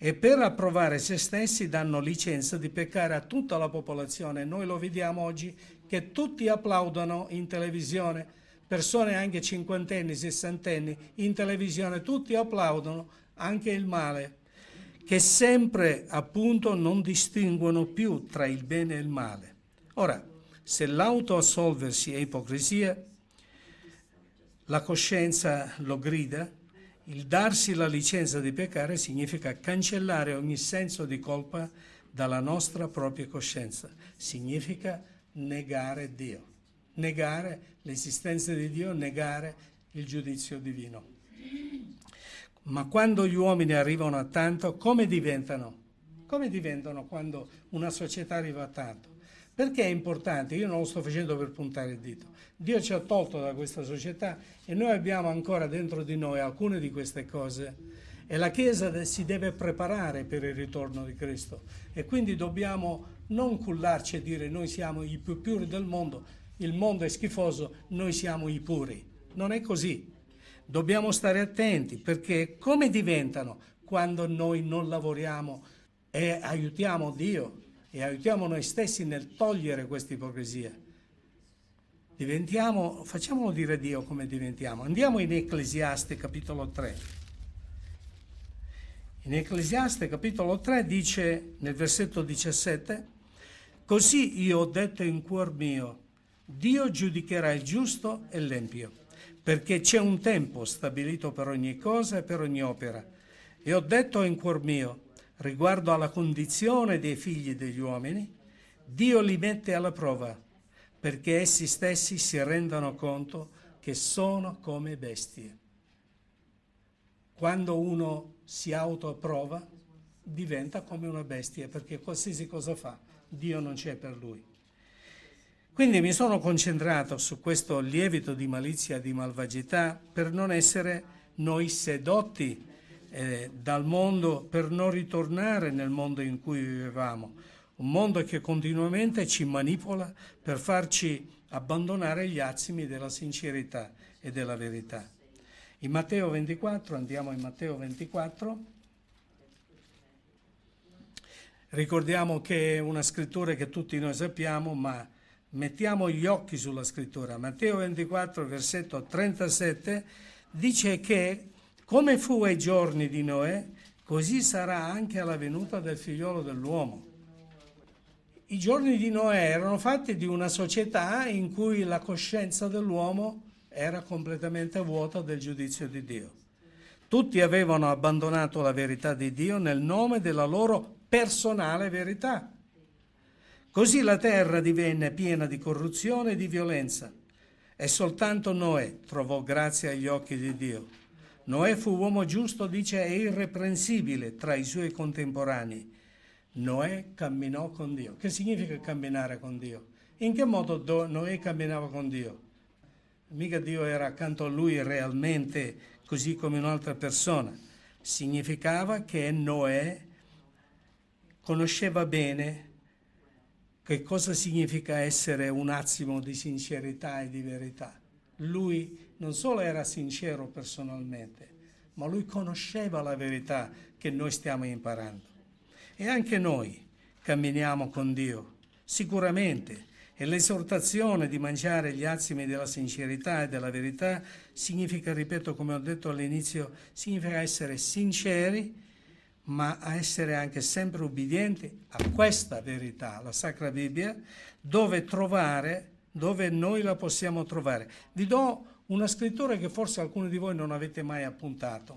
e per approvare se stessi danno licenza di peccare a tutta la popolazione. Noi lo vediamo oggi che tutti applaudono in televisione, persone anche cinquantenni, sessantenni, in televisione tutti applaudono anche il male, che sempre appunto non distinguono più tra il bene e il male. Ora, se l'autoassolversi è ipocrisia, la coscienza lo grida, il darsi la licenza di peccare significa cancellare ogni senso di colpa dalla nostra propria coscienza, significa negare Dio, negare l'esistenza di Dio, negare il giudizio divino. Ma quando gli uomini arrivano a tanto, come diventano? Come diventano quando una società arriva a tanto? Perché è importante? Io non lo sto facendo per puntare il dito. Dio ci ha tolto da questa società e noi abbiamo ancora dentro di noi alcune di queste cose e la Chiesa si deve preparare per il ritorno di Cristo e quindi dobbiamo non cullarci e dire noi siamo i più puri del mondo, il mondo è schifoso, noi siamo i puri. Non è così. Dobbiamo stare attenti perché come diventano quando noi non lavoriamo e aiutiamo Dio e aiutiamo noi stessi nel togliere questa ipocrisia? Diventiamo, facciamolo dire Dio come diventiamo. Andiamo in Ecclesiaste capitolo tre. In Ecclesiaste capitolo tre dice nel versetto diciassette: così io ho detto in cuor mio, Dio giudicherà il giusto e l'empio, perché c'è un tempo stabilito per ogni cosa e per ogni opera. E ho detto in cuor mio, riguardo alla condizione dei figli degli uomini, Dio li mette alla prova, perché essi stessi si rendano conto che sono come bestie. Quando uno si autoapprova, diventa come una bestia, perché qualsiasi cosa fa, Dio non c'è per lui. Quindi mi sono concentrato su questo lievito di malizia e di malvagità per non essere noi sedotti eh, dal mondo, per non ritornare nel mondo in cui vivevamo, un mondo che continuamente ci manipola per farci abbandonare gli azimi della sincerità e della verità. In Matteo ventiquattro, andiamo in Matteo ventiquattro, ricordiamo che è una scrittura che tutti noi sappiamo, ma mettiamo gli occhi sulla scrittura. Matteo ventiquattro, versetto trentasette, dice che come fu ai giorni di Noè, così sarà anche alla venuta del figliolo dell'uomo. I giorni di Noè erano fatti di una società in cui la coscienza dell'uomo era completamente vuota del giudizio di Dio. Tutti avevano abbandonato la verità di Dio nel nome della loro personale verità. Così la terra divenne piena di corruzione e di violenza e soltanto Noè trovò grazia agli occhi di Dio. Noè fu uomo giusto, dice, e irreprensibile tra i suoi contemporanei. Noè camminò con Dio. Che significa camminare con Dio? In che modo Noè camminava con Dio? Mica Dio era accanto a lui realmente così come un'altra persona. Significava che Noè conosceva bene che cosa significa essere un attimo di sincerità e di verità. Lui non solo era sincero personalmente, ma lui conosceva la verità che noi stiamo imparando. E anche noi camminiamo con Dio, sicuramente. E l'esortazione di mangiare gli azimi della sincerità e della verità significa, ripeto, come ho detto all'inizio, significa essere sinceri, ma a essere anche sempre ubbidienti a questa verità, la Sacra Bibbia, dove trovare, dove noi la possiamo trovare. Vi do una scrittura che forse alcuni di voi non avete mai appuntato,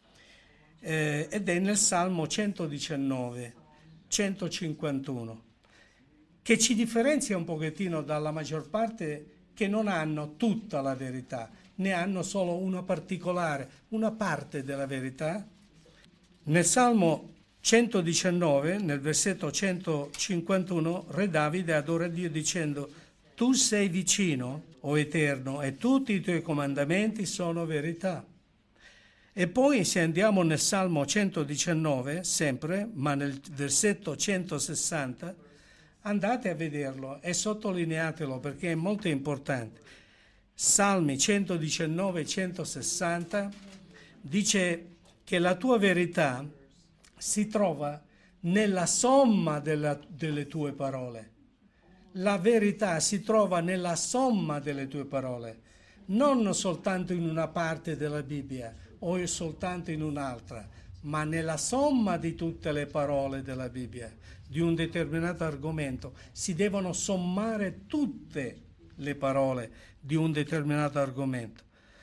eh, ed è nel Salmo centodiciannove, centocinquantuno, che ci differenzia un pochettino dalla maggior parte che non hanno tutta la verità, ne hanno solo una particolare, una parte della verità. Nel Salmo centodiciannove, nel versetto centocinquantuno, Re Davide adora Dio dicendo: tu sei vicino, o Eterno, e tutti i tuoi comandamenti sono verità. E poi se andiamo nel Salmo centodiciannove, sempre, ma nel versetto centosessanta, andate a vederlo e sottolineatelo perché è molto importante. Salmi centodiciannove e centosessanta dice che la tua verità si trova nella somma della, delle tue parole. La verità si trova nella somma delle tue parole, non soltanto in una parte della Bibbia o soltanto in un'altra, ma nella somma di tutte le parole della Bibbia, di un determinato argomento. Si devono sommare tutte le parole di un determinato argomento.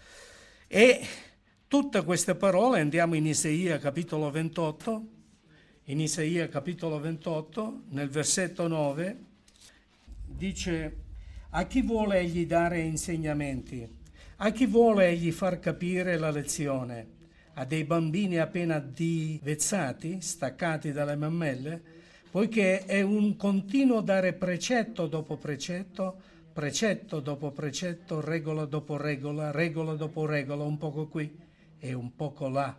E tutte queste parole, andiamo in Isaia capitolo ventotto, in Isaia capitolo ventotto, nel versetto nove, dice: a chi vuole egli dare insegnamenti? A chi vuole egli far capire la lezione? A dei bambini appena divezzati, staccati dalle mammelle? Poiché è un continuo dare precetto dopo precetto, precetto dopo precetto, regola dopo regola, regola dopo regola, un poco qui e un poco là.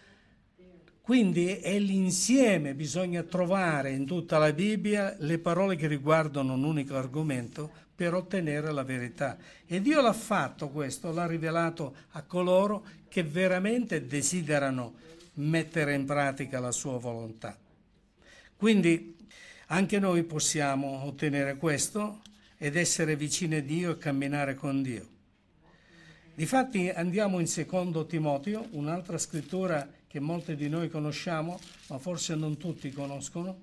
Quindi è l'insieme, bisogna trovare in tutta la Bibbia le parole che riguardano un unico argomento per ottenere la verità. E Dio l'ha fatto questo, l'ha rivelato a coloro che veramente desiderano mettere in pratica la sua volontà. Quindi anche noi possiamo ottenere questo ed essere vicini a Dio e camminare con Dio. Difatti andiamo in secondo Timoteo, un'altra scrittura che molti di noi conosciamo, ma forse non tutti conoscono,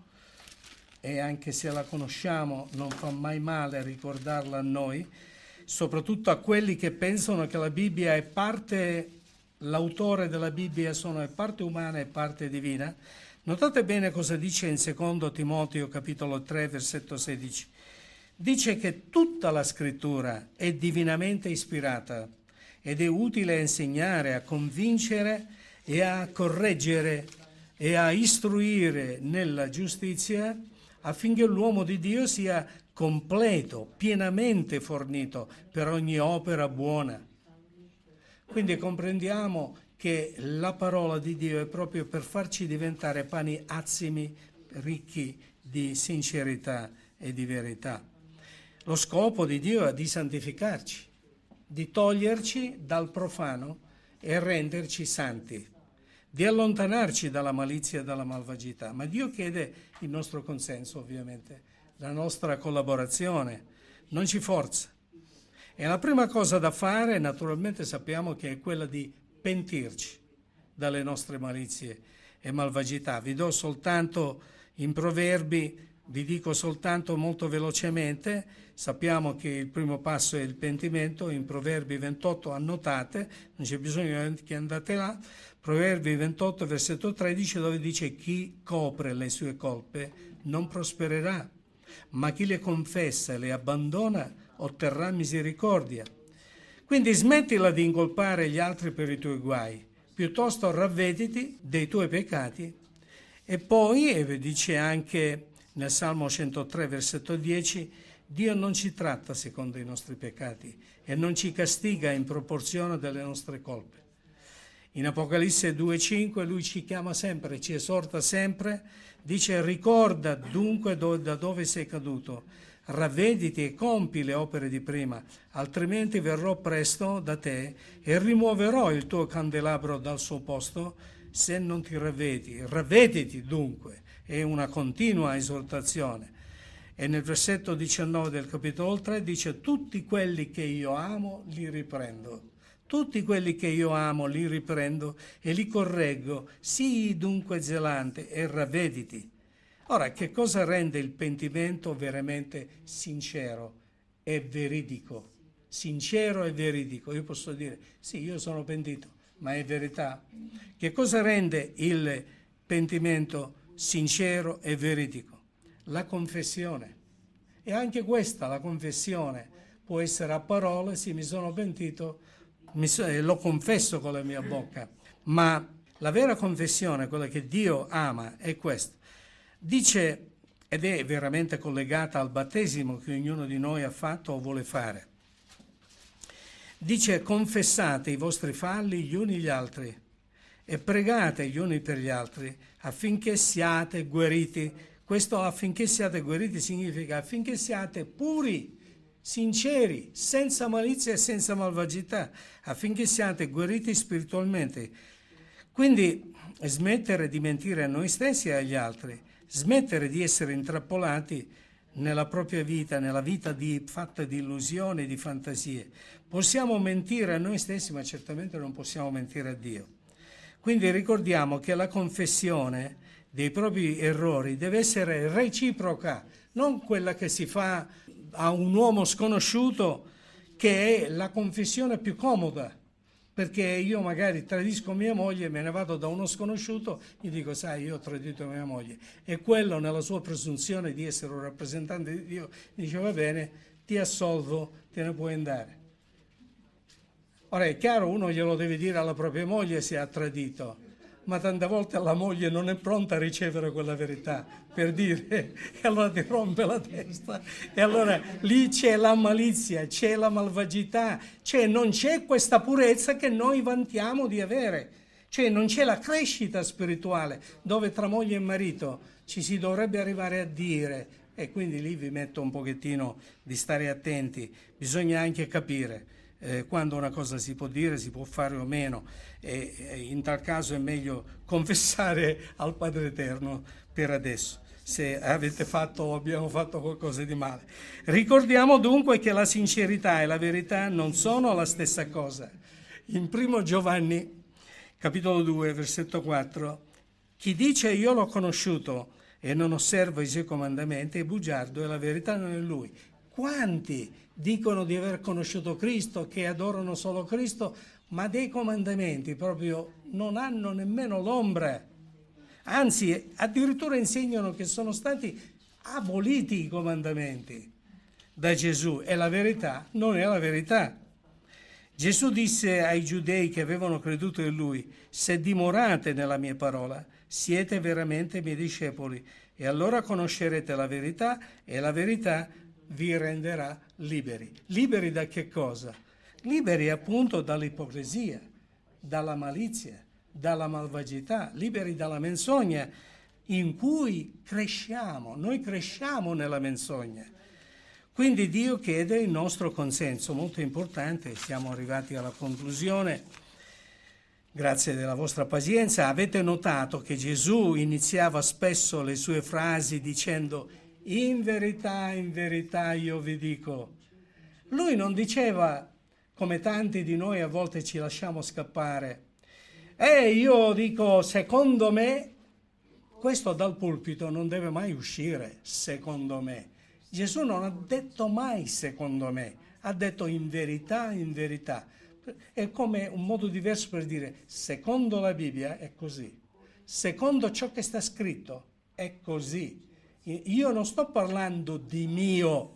e anche se la conosciamo non fa mai male ricordarla a noi, soprattutto a quelli che pensano che la Bibbia è parte, l'autore della Bibbia sono è parte umana e parte divina. Notate bene cosa dice in secondo Timoteo capitolo tre versetto sedici. Dice che tutta la scrittura è divinamente ispirata ed è utile a insegnare, a convincere e a correggere e a istruire nella giustizia, affinché l'uomo di Dio sia completo, pienamente fornito per ogni opera buona. Quindi comprendiamo che la parola di Dio è proprio per farci diventare pani azimi, ricchi di sincerità e di verità. Lo scopo di Dio è di santificarci, di toglierci dal profano e renderci santi, di allontanarci dalla malizia e dalla malvagità. Ma Dio chiede il nostro consenso, ovviamente, la nostra collaborazione, non ci forza. E la prima cosa da fare, naturalmente sappiamo che è quella di pentirci dalle nostre malizie e malvagità. Vi do soltanto in Proverbi, vi dico soltanto molto velocemente, sappiamo che il primo passo è il pentimento, in Proverbi ventotto annotate, non c'è bisogno che andate là, Proverbi ventotto versetto tredici, dove dice: chi copre le sue colpe non prospererà, ma chi le confessa e le abbandona otterrà misericordia. Quindi smettila di incolpare gli altri per i tuoi guai, piuttosto ravvediti dei tuoi peccati. E poi, e dice anche nel Salmo centotré versetto dieci, Dio non ci tratta secondo i nostri peccati e non ci castiga in proporzione delle nostre colpe. In Apocalisse due cinque lui ci chiama sempre, ci esorta sempre, dice: ricorda dunque do, da dove sei caduto, ravvediti e compi le opere di prima, altrimenti verrò presto da te e rimuoverò il tuo candelabro dal suo posto se non ti ravvedi. Ravvediti dunque, è una continua esortazione. E nel versetto diciannove del capitolo tre dice: tutti quelli che io amo li riprendo. Tutti quelli che io amo li riprendo e li correggo, sii dunque zelante e ravvediti. Ora, che cosa rende il pentimento veramente sincero e veridico? Sincero e veridico. Io posso dire, sì, io sono pentito, ma è verità. Che cosa rende il pentimento sincero e veridico? La confessione. E anche questa, la confessione, può essere a parole: sì, mi sono pentito, mi so, lo confesso con la mia bocca, ma la vera confessione, quella che Dio ama, è questa. Dice, ed è veramente collegata al battesimo che ognuno di noi ha fatto o vuole fare. Dice: confessate i vostri falli gli uni gli altri e pregate gli uni per gli altri affinché siate guariti. Questo affinché siate guariti significa affinché siate puri, sinceri, senza malizia e senza malvagità, affinché siate guariti spiritualmente. Quindi smettere di mentire a noi stessi e agli altri, smettere di essere intrappolati nella propria vita, nella vita di, fatta di illusioni, di fantasie. Possiamo mentire a noi stessi, ma certamente non possiamo mentire a Dio. Quindi ricordiamo che la confessione dei propri errori deve essere reciproca, non quella che si fa a un uomo sconosciuto, che è la confessione più comoda, perché io magari tradisco mia moglie, me ne vado da uno sconosciuto, gli dico, sai, io ho tradito mia moglie, e quello nella sua presunzione di essere un rappresentante di Dio dice, va bene, ti assolvo, te ne puoi andare. Ora è chiaro, uno glielo deve dire alla propria moglie se ha tradito, ma tante volte la moglie non è pronta a ricevere quella verità, per dire, e allora ti rompe la testa, e allora lì c'è la malizia, c'è la malvagità, cioè non c'è questa purezza che noi vantiamo di avere, cioè non c'è la crescita spirituale, dove tra moglie e marito ci si dovrebbe arrivare a dire, e quindi lì vi metto un pochettino di stare attenti, bisogna anche capire Eh, quando una cosa si può dire, si può fare o meno, e, e in tal caso è meglio confessare al Padre Eterno per adesso, se avete fatto o abbiamo fatto qualcosa di male. Ricordiamo dunque che la sincerità e la verità non sono la stessa cosa. In primo Giovanni, capitolo due, versetto quattro, chi dice io l'ho conosciuto e non osserva i suoi comandamenti è bugiardo e la verità non è in lui. Quanti dicono di aver conosciuto Cristo, che adorano solo Cristo, ma dei comandamenti proprio non hanno nemmeno l'ombra. Anzi, addirittura insegnano che sono stati aboliti i comandamenti da Gesù e la verità non è la verità. Gesù disse ai giudei che avevano creduto in Lui, se dimorate nella mia parola, siete veramente miei discepoli e allora conoscerete la verità e la verità vi renderà liberi. Liberi da che cosa? Liberi appunto dall'ipocrisia, dalla malizia, dalla malvagità, liberi dalla menzogna in cui cresciamo, noi cresciamo nella menzogna. Quindi Dio chiede il nostro consenso, molto importante, siamo arrivati alla conclusione. Grazie della vostra pazienza. Avete notato che Gesù iniziava spesso le sue frasi dicendo in verità, in verità io vi dico. Lui non diceva, come tanti di noi a volte ci lasciamo scappare, e io dico secondo me, questo dal pulpito non deve mai uscire, secondo me. Gesù non ha detto mai secondo me, ha detto in verità, in verità. È come un modo diverso per dire secondo la Bibbia è così, secondo ciò che sta scritto è così. Io non sto parlando di mio,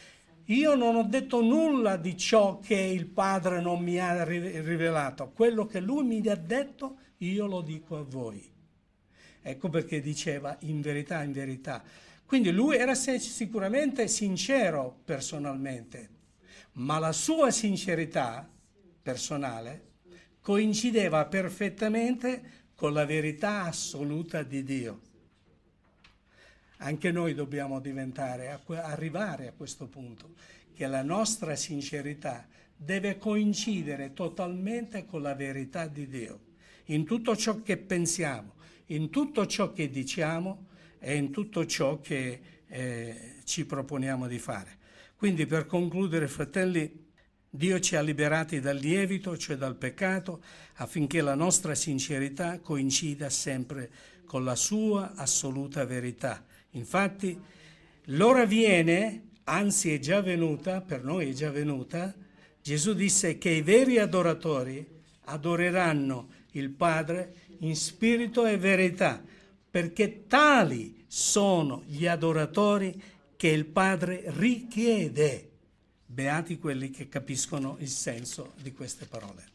io non ho detto nulla di ciò che il Padre non mi ha rivelato, quello che Lui mi ha detto io lo dico a voi. Ecco perché diceva in verità, in verità. Quindi Lui era sicuramente sincero personalmente, ma la sua sincerità personale coincideva perfettamente con la verità assoluta di Dio. Anche noi dobbiamo diventare, arrivare a questo punto, che la nostra sincerità deve coincidere totalmente con la verità di Dio, in tutto ciò che pensiamo, in tutto ciò che diciamo e in tutto ciò che eh, ci proponiamo di fare. Quindi per concludere, fratelli, Dio ci ha liberati dal lievito, cioè dal peccato, affinché la nostra sincerità coincida sempre con la sua assoluta verità. Infatti, l'ora viene, anzi è già venuta, per noi è già venuta, Gesù disse che i veri adoratori adoreranno il Padre in spirito e verità, perché tali sono gli adoratori che il Padre richiede. Beati quelli che capiscono il senso di queste parole.